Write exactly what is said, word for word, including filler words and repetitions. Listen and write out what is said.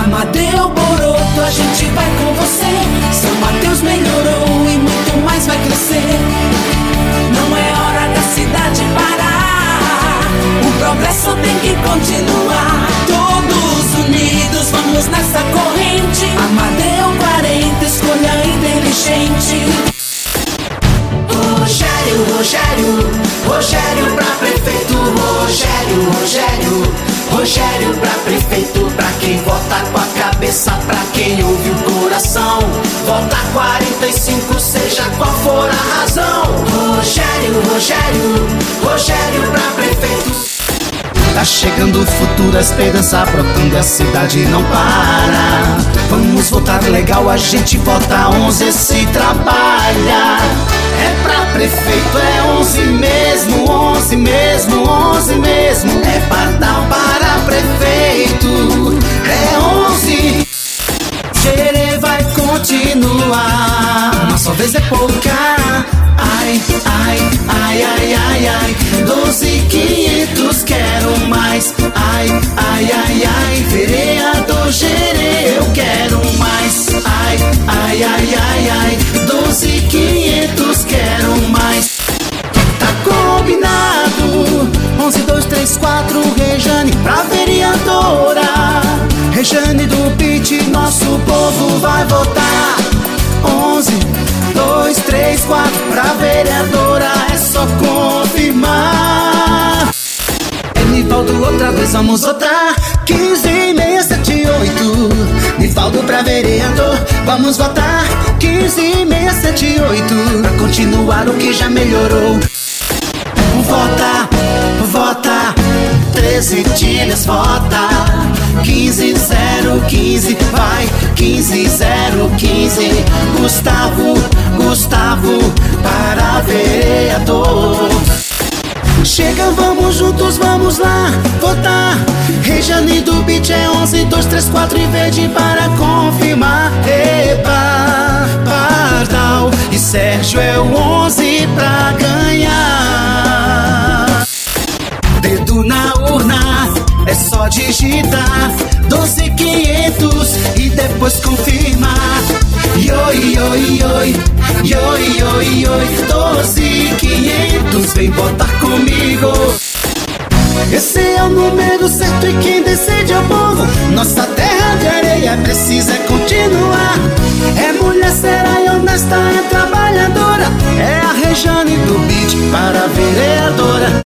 Amadeu Boroto, a gente vai com você. São Mateus melhorou e muito mais vai crescer. Não é hora da cidade parar, o progresso tem que continuar. Todos unidos vamos nessa corrente. Amadeu quarenta, escolha inteligente. Rogério, Rogério, Rogério pra prefeito. Rogério, Rogério, Rogério pra prefeito. Pra quem vota com a cabeça, pra quem ouve o coração. Vota quarenta e cinco, seja qual for a razão. Rogério, Rogério, Rogério pra prefeito. Tá chegando o futuro, a esperança brotando, a cidade não para. Vamos votar legal, a gente vota onze, se trabalha. É pra prefeito, é onze mesmo, onze mesmo, onze mesmo. É Pardal para prefeito, é onze. Gerê vai continuar, nossa vez é pouca. Ai, ai, ai, ai, ai, ai. Doze quinhentos, quero mais. Ai, ai, ai, ai. Vereador Gerê, eu quero mais. Ai, ai, ai, ai, ai. Doze quinhentos, quero mais. Tá combinado. Onze, dois, três, quatro. Rejane pra vereadora. Rejane do Beat, nosso povo vai votar. Onze, dois, três, quatro, pra vereadora é só confirmar. É Nivaldo outra vez, vamos votar. Quinze, seis, sete, oito. Nivaldo pra vereador, vamos votar. Quinze, seis, sete, oito. Pra continuar o que já melhorou. Vota, vota. Treze dias, vota. Quinze, zero, quinze, vai. Quinze, zero, quinze. Gustavo, Gustavo para vereador. Chega, vamos juntos, vamos lá votar. Rejane do Beat é onze, dois, três, quatro e verde para confirmar. Epa, Pardal e Sérgio é o onze pra ganhar. Dedo na urna, é só digitar doze quinhentos e depois confirmar. Ioi, ioi, ioi, ioi, ioi, ioi. Doze quinhentos, vem votar comigo. Esse é o número certo e quem decide é o povo. Nossa terra de areia precisa continuar. É mulher será e honesta, é trabalhadora. É a Rejane do Beat para vereadora.